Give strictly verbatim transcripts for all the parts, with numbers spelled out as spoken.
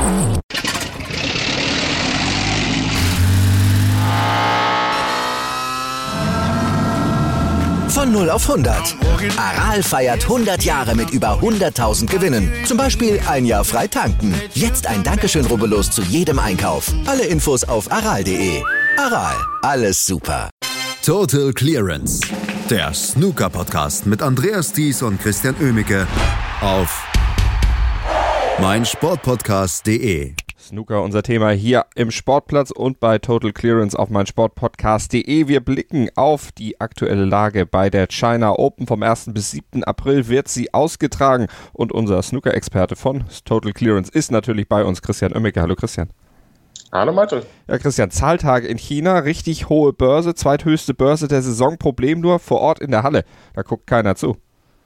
Von null auf hundert. Aral feiert hundert Jahre mit über hunderttausend Gewinnen. Zum Beispiel ein Jahr frei tanken. Jetzt ein Dankeschön, rubbellos zu jedem Einkauf. Alle Infos auf aral punkt de. Aral, alles super. Total Clearance. Der Snooker-Podcast mit Andreas Thies und Christian Oemicke auf meinsportpodcast punkt de. Snooker, unser Thema hier im Sportplatz und bei Total Clearance auf meinsportpodcast punkt de. Wir blicken auf die aktuelle Lage bei der China Open. Vom ersten bis siebten April wird sie ausgetragen und unser Snooker-Experte von Total Clearance ist natürlich bei uns, Christian Oemicke. Hallo Christian. Hallo Malte. Ja Christian, Zahltage in China, richtig hohe Börse, zweithöchste Börse der Saison, Problem nur vor Ort in der Halle, da guckt keiner zu.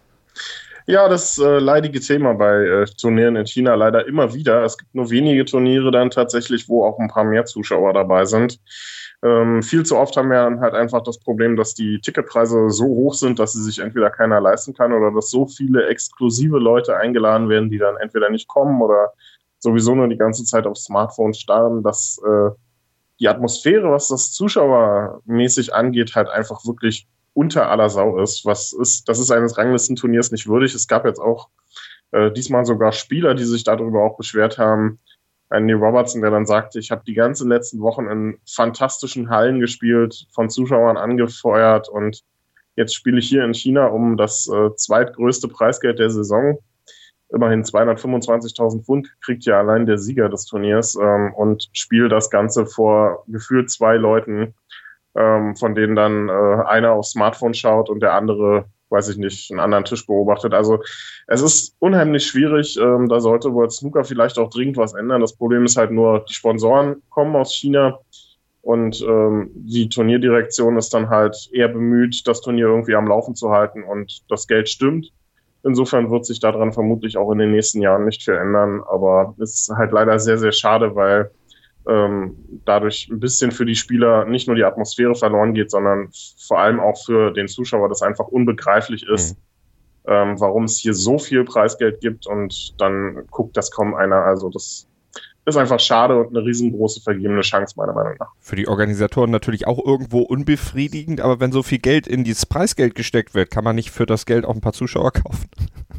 Ja, das äh, leidige Thema bei äh, Turnieren in China leider immer wieder. Es gibt nur wenige Turniere dann tatsächlich, wo auch ein paar mehr Zuschauer dabei sind. Ähm, viel zu oft haben wir dann halt einfach das Problem, dass die Ticketpreise so hoch sind, dass sie sich entweder keiner leisten kann oder dass so viele exklusive Leute eingeladen werden, die dann entweder nicht kommen oder sowieso nur die ganze Zeit aufs Smartphone starren, dass äh, die Atmosphäre, was das zuschauermäßig angeht, halt einfach wirklich unter aller Sau ist. Was ist, das ist eines Ranglistenturniers nicht würdig. Es gab jetzt auch äh, diesmal sogar Spieler, die sich darüber auch beschwert haben. Ein Neil Robertson, der dann sagte, ich habe die ganzen letzten Wochen in fantastischen Hallen gespielt, von Zuschauern angefeuert und jetzt spiele ich hier in China um das äh, zweitgrößte Preisgeld der Saison. Immerhin zweihundertfünfundzwanzigtausend Pfund kriegt ja allein der Sieger des Turniers ähm, und spiele das Ganze vor gefühlt zwei Leuten, ähm, von denen dann äh, einer aufs Smartphone schaut und der andere, weiß ich nicht, einen anderen Tisch beobachtet. Also es ist unheimlich schwierig. Ähm, da sollte World Snooker vielleicht auch dringend was ändern. Das Problem ist halt nur, die Sponsoren kommen aus China und ähm, die Turnierdirektion ist dann halt eher bemüht, das Turnier irgendwie am Laufen zu halten und das Geld stimmt. Insofern wird sich daran vermutlich auch in den nächsten Jahren nicht viel ändern. Aber es ist halt leider sehr, sehr schade, weil ähm, dadurch ein bisschen für die Spieler nicht nur die Atmosphäre verloren geht, sondern vor allem auch für den Zuschauer, das einfach unbegreiflich ist, mhm. ähm, warum es hier so viel Preisgeld gibt und dann guckt das kaum einer. Also das ist einfach schade und eine riesengroße vergebene Chance, meiner Meinung nach. Für die Organisatoren natürlich auch irgendwo unbefriedigend, aber wenn so viel Geld in dieses Preisgeld gesteckt wird, kann man nicht für das Geld auch ein paar Zuschauer kaufen?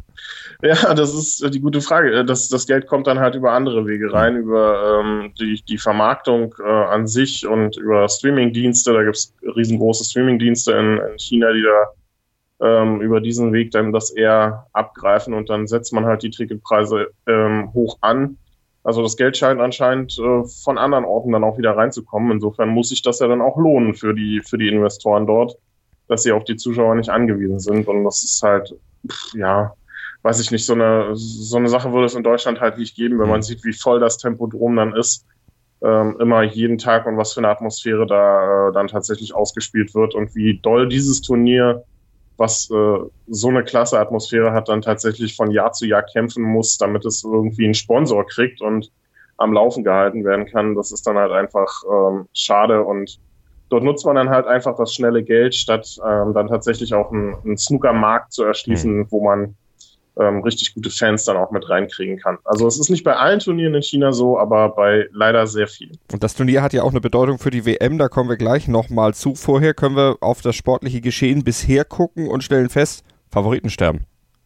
Ja, das ist die gute Frage. Das, das Geld kommt dann halt über andere Wege rein, über ähm, die, die Vermarktung äh, an sich und über Streamingdienste. Da gibt es riesengroße Streamingdienste in, in China, die da ähm, über diesen Weg dann das eher abgreifen und dann setzt man halt die Ticketpreise ähm, hoch an. Also das Geld scheint anscheinend äh, von anderen Orten dann auch wieder reinzukommen. Insofern muss sich das ja dann auch lohnen für die für die Investoren dort, dass sie auf die Zuschauer nicht angewiesen sind. Und das ist halt, pff, ja, weiß ich nicht, so eine so eine Sache würde es in Deutschland halt nicht geben, wenn man sieht, wie voll das Tempodrom dann ist. Ähm, immer jeden Tag und was für eine Atmosphäre da äh, dann tatsächlich ausgespielt wird und wie doll dieses Turnier, was äh, so eine klasse Atmosphäre hat, dann tatsächlich von Jahr zu Jahr kämpfen muss, damit es irgendwie einen Sponsor kriegt und am Laufen gehalten werden kann. Das ist dann halt einfach ähm, schade und dort nutzt man dann halt einfach das schnelle Geld, statt ähm, dann tatsächlich auch einen, einen Snooker-Markt zu erschließen, mhm. wo man ähm, richtig gute Fans dann auch mit reinkriegen kann. Also es ist nicht bei allen Turnieren in China so, aber bei leider sehr vielen. Und das Turnier hat ja auch eine Bedeutung für die W M, da kommen wir gleich nochmal zu. Vorher können wir auf das sportliche Geschehen bisher gucken und stellen fest, Favoriten sterben.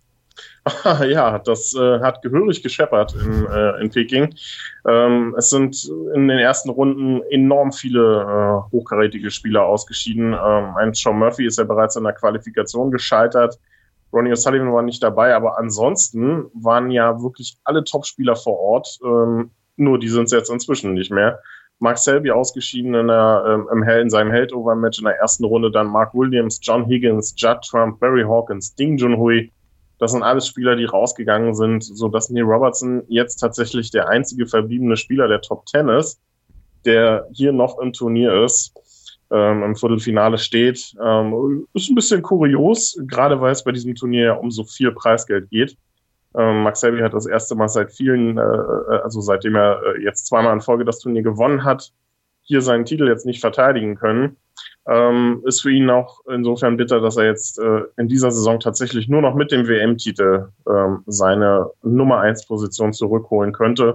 Ja, das äh, hat gehörig gescheppert in, äh, in Peking. Ähm, es sind in den ersten Runden enorm viele äh, hochkarätige Spieler ausgeschieden. Ähm, ein Sean Murphy ist ja bereits in der Qualifikation gescheitert. Ronnie O'Sullivan war nicht dabei, aber ansonsten waren ja wirklich alle Topspieler vor Ort. Ähm, nur die sind es jetzt inzwischen nicht mehr. Mark Selby ausgeschieden in, der, ähm, im Hell, in seinem Held-Over-Match in der ersten Runde. Dann Mark Williams, John Higgins, Judd Trump, Barry Hawkins, Ding Junhui. Das sind alles Spieler, die rausgegangen sind, sodass Neil Robertson jetzt tatsächlich der einzige verbliebene Spieler der Top Ten ist, der hier noch im Turnier ist. Ähm, im Viertelfinale steht. Ähm, ist ein bisschen kurios, gerade weil es bei diesem Turnier ja um so viel Preisgeld geht. Ähm, Mark Selby hat das erste Mal seit vielen, äh, also seitdem er äh, jetzt zweimal in Folge das Turnier gewonnen hat, hier seinen Titel jetzt nicht verteidigen können. Ähm, ist für ihn auch insofern bitter, dass er jetzt äh, in dieser Saison tatsächlich nur noch mit dem W M-Titel ähm, seine Nummer eins Position zurückholen könnte.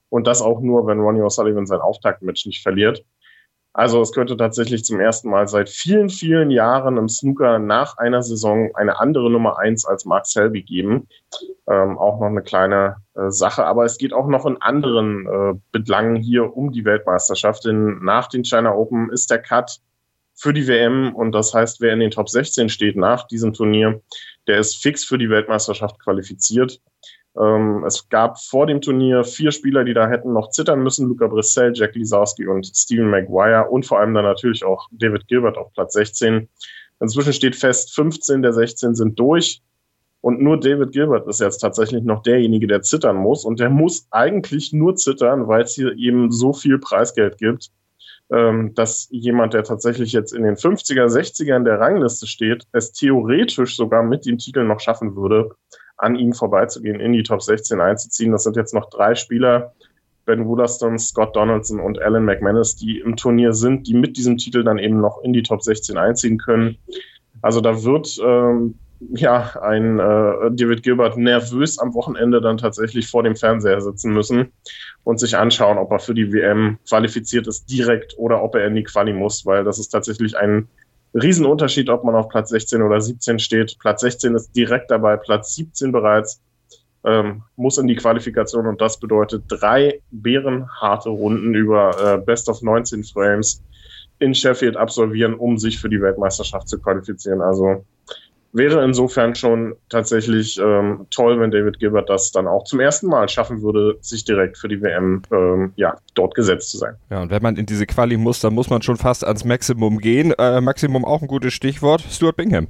Und das auch nur, wenn Ronnie O'Sullivan sein Auftaktmatch nicht verliert. Also es könnte tatsächlich zum ersten Mal seit vielen, vielen Jahren im Snooker nach einer Saison eine andere Nummer eins als Mark Selby geben. Ähm, auch noch eine kleine äh, Sache. Aber es geht auch noch in anderen äh, Belangen hier um die Weltmeisterschaft. Denn nach den China Open ist der Cut für die W M. Und das heißt, wer in den Top sechzehn steht nach diesem Turnier, der ist fix für die Weltmeisterschaft qualifiziert. Ähm, es gab vor dem Turnier vier Spieler, die da hätten noch zittern müssen. Luca Brissell, Jack Lisowski und Stephen Maguire und vor allem dann natürlich auch David Gilbert auf Platz sechzehn. Inzwischen steht fest, fünfzehn der sechzehn sind durch und nur David Gilbert ist jetzt tatsächlich noch derjenige, der zittern muss und der muss eigentlich nur zittern, weil es hier eben so viel Preisgeld gibt, ähm, dass jemand, der tatsächlich jetzt in den fünfziger, sechzigern der Rangliste steht, es theoretisch sogar mit dem Titel noch schaffen würde, an ihm vorbeizugehen, in die Top sechzehn einzuziehen. Das sind jetzt noch drei Spieler, Ben Woollaston, Scott Donaldson und Alan McManus, die im Turnier sind, die mit diesem Titel dann eben noch in die Top sechzehn einziehen können. Also da wird ähm, ja ein äh, David Gilbert nervös am Wochenende dann tatsächlich vor dem Fernseher sitzen müssen und sich anschauen, ob er für die W M qualifiziert ist direkt oder ob er in die Quali muss, weil das ist tatsächlich ein Riesenunterschied, ob man auf Platz sechzehn oder siebzehn steht. Platz sechzehn ist direkt dabei, Platz siebzehn bereits, ähm, muss in die Qualifikation und das bedeutet drei bärenharte Runden über äh, Best of neunzehn Frames in Sheffield absolvieren, um sich für die Weltmeisterschaft zu qualifizieren. Also wäre insofern schon tatsächlich ähm, toll, wenn David Gilbert das dann auch zum ersten Mal schaffen würde, sich direkt für die W M ähm, ja, dort gesetzt zu sein. Ja, und wenn man in diese Quali muss, dann muss man schon fast ans Maximum gehen. Äh, Maximum auch ein gutes Stichwort. Stuart Bingham.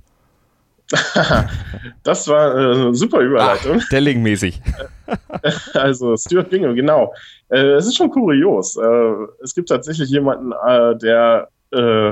Das war äh, eine super Überleitung. Ach, Delling-mäßig. Also Stuart Bingham, genau. Äh, es ist schon kurios. Äh, es gibt tatsächlich jemanden, äh, der äh,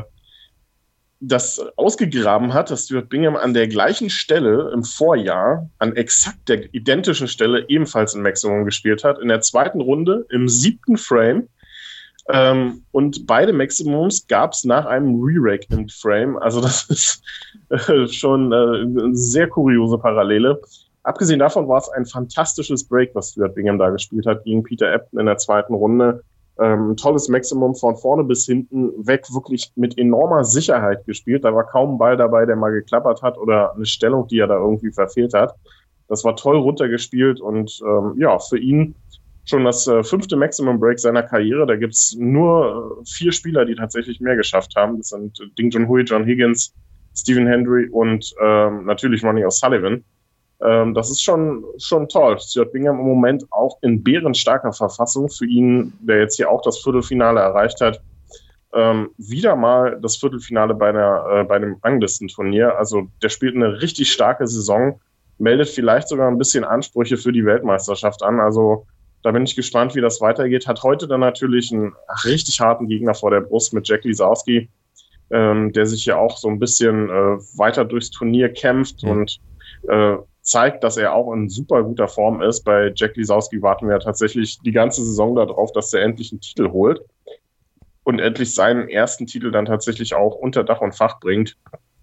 das ausgegraben hat, dass Stuart Bingham an der gleichen Stelle im Vorjahr, an exakt der identischen Stelle ebenfalls ein Maximum gespielt hat, in der zweiten Runde, im siebten Frame. Ähm, und beide Maximums gab es nach einem Re-Rack im Frame. Also das ist äh, schon äh, eine sehr kuriose Parallele. Abgesehen davon war es ein fantastisches Break, was Stuart Bingham da gespielt hat gegen Peter Ebdon in der zweiten Runde. Ähm, tolles Maximum von vorne bis hinten weg, wirklich mit enormer Sicherheit gespielt. Da war kaum ein Ball dabei, der mal geklappert hat oder eine Stellung, die er da irgendwie verfehlt hat. Das war toll runtergespielt und ähm, ja, für ihn schon das äh, fünfte Maximum Break seiner Karriere. Da gibt's nur äh, vier Spieler, die tatsächlich mehr geschafft haben. Das sind äh, Ding Junhui, John Higgins, Stephen Hendry und ähm, natürlich Ronnie O'Sullivan. Ähm, das ist schon schon toll. Stuart Bingham im Moment auch in bärenstarker Verfassung. Für ihn, der jetzt hier auch das Viertelfinale erreicht hat, ähm, wieder mal das Viertelfinale bei, einer, äh, bei einem Ranglistenturnier. Also der spielt eine richtig starke Saison, meldet vielleicht sogar ein bisschen Ansprüche für die Weltmeisterschaft an. Also da bin ich gespannt, wie das weitergeht. Hat heute dann natürlich einen richtig harten Gegner vor der Brust mit Jack Lisowski, ähm, der sich ja auch so ein bisschen äh, weiter durchs Turnier kämpft mhm. und äh, zeigt, dass er auch in super guter Form ist. Bei Jack Lisowski warten wir tatsächlich die ganze Saison darauf, dass er endlich einen Titel holt und endlich seinen ersten Titel dann tatsächlich auch unter Dach und Fach bringt.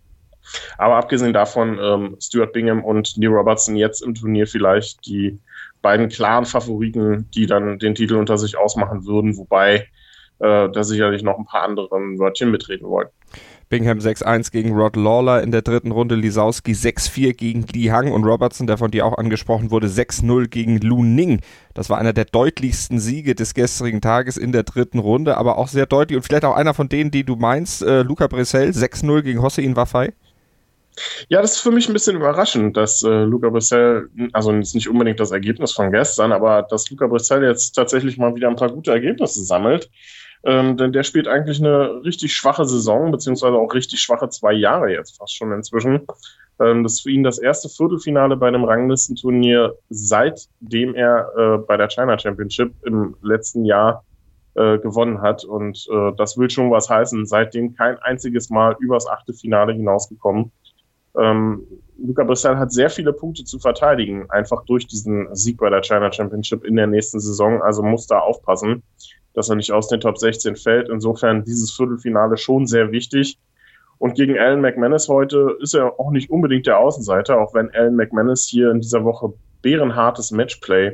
Aber abgesehen davon, ähm, Stuart Bingham und Neil Robertson jetzt im Turnier vielleicht die beiden klaren Favoriten, die dann den Titel unter sich ausmachen würden, wobei äh, da sicherlich noch ein paar andere Wörtchen mitreden wollen. Bingham sechs eins gegen Rod Lawler in der dritten Runde, Lisowski sechs vier gegen Li Hang und Robertson, der von dir auch angesprochen wurde, sechs null gegen Lu Ning. Das war einer der deutlichsten Siege des gestrigen Tages in der dritten Runde, aber auch sehr deutlich und vielleicht auch einer von denen, die du meinst, äh, Luca Brissell, sechs null gegen Hossein Wafai. Ja, das ist für mich ein bisschen überraschend, dass äh, Luca Brissell, also ist nicht unbedingt das Ergebnis von gestern, aber dass Luca Brissell jetzt tatsächlich mal wieder ein paar gute Ergebnisse sammelt. Ähm, denn der spielt eigentlich eine richtig schwache Saison, beziehungsweise auch richtig schwache zwei Jahre jetzt fast schon inzwischen. Ähm, das ist für ihn das erste Viertelfinale bei einem Ranglistenturnier, seitdem er äh, bei der China Championship im letzten Jahr äh, gewonnen hat. Und äh, das will schon was heißen. Seitdem kein einziges Mal übers Achtelfinale hinausgekommen. Ähm, Luca Brissell hat sehr viele Punkte zu verteidigen, einfach durch diesen Sieg bei der China Championship in der nächsten Saison. Also muss da aufpassen, dass er nicht aus den Top sechzehn fällt. Insofern dieses Viertelfinale schon sehr wichtig. Und gegen Alan McManus heute ist er auch nicht unbedingt der Außenseiter, auch wenn Alan McManus hier in dieser Woche bärenhartes Matchplay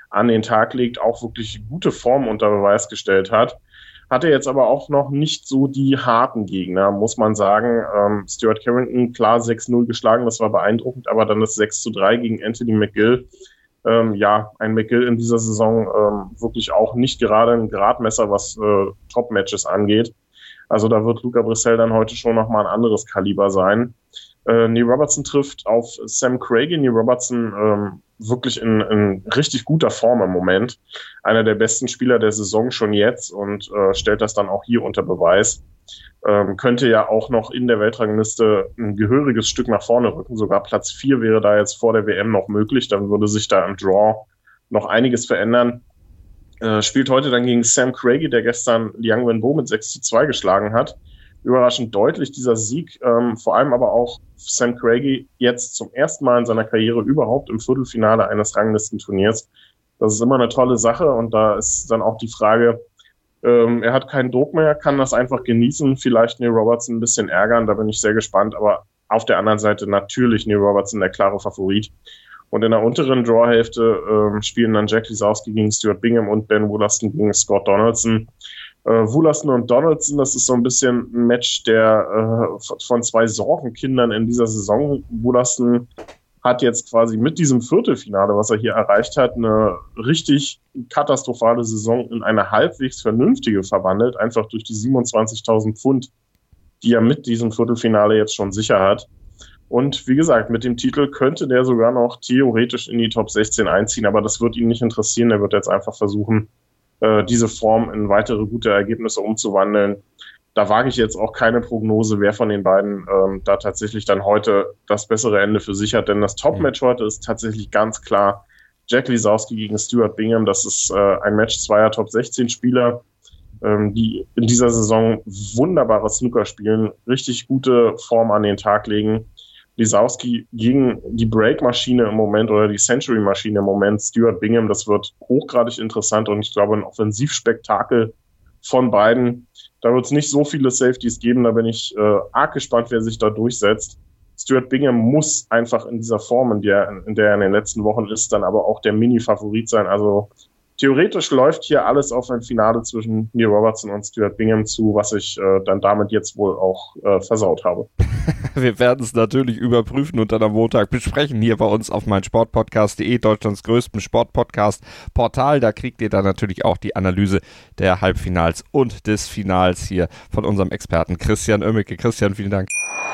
an den Tag legt, auch wirklich gute Form unter Beweis gestellt hat. Hatte jetzt aber auch noch nicht so die harten Gegner, muss man sagen. Ähm, Stuart Carrington, klar sechs null geschlagen, das war beeindruckend, aber dann das sechs zu drei gegen Anthony McGill. Ähm, ja, ein McGill in dieser Saison ähm, wirklich auch nicht gerade ein Gradmesser, was äh, Top-Matches angeht. Also da wird Luca Brissell dann heute schon nochmal ein anderes Kaliber sein. Äh, Neil Robertson trifft auf Sam Craigie. Neil Robertson ähm, wirklich in, in richtig guter Form im Moment. Einer der besten Spieler der Saison schon jetzt und äh, stellt das dann auch hier unter Beweis. Ähm, könnte ja auch noch in der Weltrangliste ein gehöriges Stück nach vorne rücken. Sogar Platz vier wäre da jetzt vor der W M noch möglich. Dann würde sich da im Draw noch einiges verändern. Äh, spielt heute dann gegen Sam Craigie, der gestern Liang Wenbo mit sechs zu zwei geschlagen hat. Überraschend deutlich dieser Sieg, ähm, vor allem aber auch Sam Craigie jetzt zum ersten Mal in seiner Karriere überhaupt im Viertelfinale eines Ranglistenturniers. Das ist immer eine tolle Sache und da ist dann auch die Frage, ähm, er hat keinen Druck mehr, kann das einfach genießen, vielleicht Neil Robertson ein bisschen ärgern, da bin ich sehr gespannt, aber auf der anderen Seite natürlich Neil Robertson der klare Favorit. Und in der unteren Drawhälfte ähm, spielen dann Jack Lisowski gegen Stuart Bingham und Ben Wollaston gegen Scott Donaldson. Äh, Wollaston und Donaldson, das ist so ein bisschen ein Match der äh, von zwei Sorgenkindern in dieser Saison. Wollaston hat jetzt quasi mit diesem Viertelfinale, was er hier erreicht hat, eine richtig katastrophale Saison in eine halbwegs vernünftige verwandelt, einfach durch die siebenundzwanzigtausend Pfund, die er mit diesem Viertelfinale jetzt schon sicher hat. Und wie gesagt, mit dem Titel könnte der sogar noch theoretisch in die Top sechzehn einziehen, aber das wird ihn nicht interessieren. Er wird jetzt einfach versuchen, diese Form in weitere gute Ergebnisse umzuwandeln. Da wage ich jetzt auch keine Prognose, wer von den beiden ähm, da tatsächlich dann heute das bessere Ende für sich hat. Denn das Top-Match heute ist tatsächlich ganz klar Jack Lisowski gegen Stuart Bingham. Das ist äh, ein Match zweier Top sechzehn Spieler, ähm, die in dieser Saison wunderbare Snooker spielen, richtig gute Form an den Tag legen. Lisowski gegen die Break-Maschine im Moment oder die Century-Maschine im Moment, Stuart Bingham, das wird hochgradig interessant und ich glaube ein Offensivspektakel von beiden. Da wird es nicht so viele Safeties geben, da bin ich äh, arg gespannt, wer sich da durchsetzt. Stuart Bingham muss einfach in dieser Form, in der, in der er in den letzten Wochen ist, dann aber auch der Mini-Favorit sein. Also theoretisch läuft hier alles auf ein Finale zwischen Neil Robertson und Stuart Bingham zu, was ich äh, dann damit jetzt wohl auch äh, versaut habe. Wir werden es natürlich überprüfen und dann am Montag besprechen hier bei uns auf meinsportpodcast punkt de, Deutschlands größtem Sportpodcast-Portal. Da kriegt ihr dann natürlich auch die Analyse der Halbfinals und des Finals hier von unserem Experten Christian Oemmeke. Christian, vielen Dank.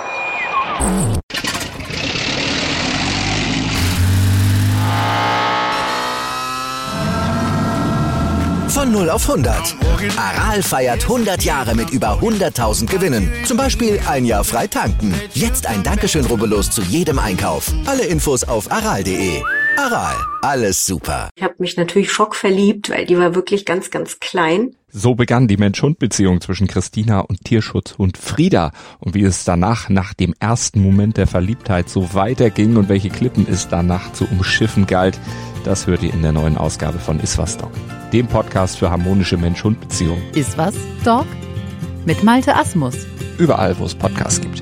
Von null auf hundert. Aral feiert hundert Jahre mit über hunderttausend Gewinnen. Zum Beispiel ein Jahr frei tanken. Jetzt ein Dankeschön, rubbellos zu jedem Einkauf. Alle Infos auf aral punkt de. Aral, alles super. Ich habe mich natürlich schockverliebt, weil die war wirklich ganz, ganz klein. So begann die Mensch-Hund-Beziehung zwischen Christina und Tierschutzhund Frieda. Und wie es danach, nach dem ersten Moment der Verliebtheit, so weiterging und welche Klippen es danach zu umschiffen galt, das hört ihr in der neuen Ausgabe von Iswas Dog, dem Podcast für harmonische Mensch-Hund-Beziehungen. Iswas Dog? Mit Malte Asmus. Überall, wo es Podcasts gibt.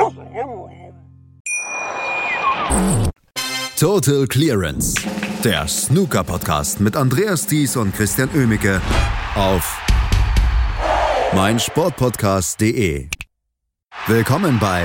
Total Clearance, der Snooker-Podcast mit Andreas Thies und Christian Oemmeke auf meinsportpodcast punkt de. Willkommen bei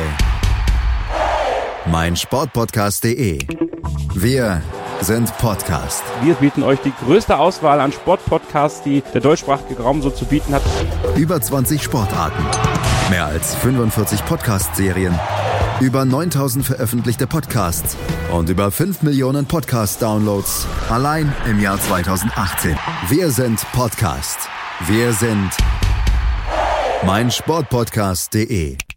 meinsportpodcast punkt de. Wir sind Podcast. Wir bieten euch die größte Auswahl an Sportpodcasts, die der deutschsprachige Raum so zu bieten hat. Über zwanzig Sportarten, mehr als fünfundvierzig Podcast-Serien, über neuntausend veröffentlichte Podcasts und über fünf Millionen Podcast-Downloads allein im Jahr zweitausendachtzehn. Wir sind Podcast. Wir sind meinsportpodcast punkt de.